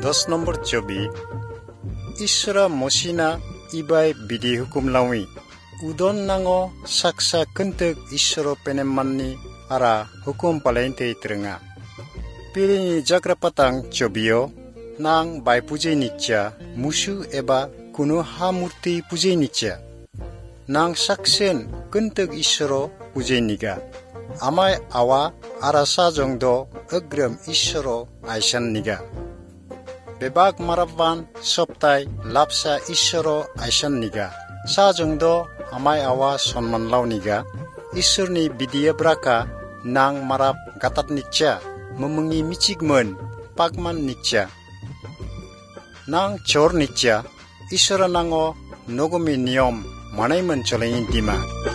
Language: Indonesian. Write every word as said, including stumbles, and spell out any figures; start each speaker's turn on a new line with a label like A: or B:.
A: Dos nomor cobi. Isra mosina ibai bidi hukum lawi. Udon nango saksa kentek isro penemanni ara hukum palente terenga. Pilih jakra patang cobio nang bai pujai nicha musu eba kuno hamurti pujai nicha. Nang saksen kentek isro pujai niga. Amai awa ara sajongdo agram isro aisan niga. Bebak maraban soptai lapsa isro aisan niga. Sajongdo amai awa sonman lau niga. Isurni bidia braka nang marap gatat nicha. Memengi micigmen pagman nicha. Nang chor nicha. Isura nango nogomi niyom manaiman cholayin dima.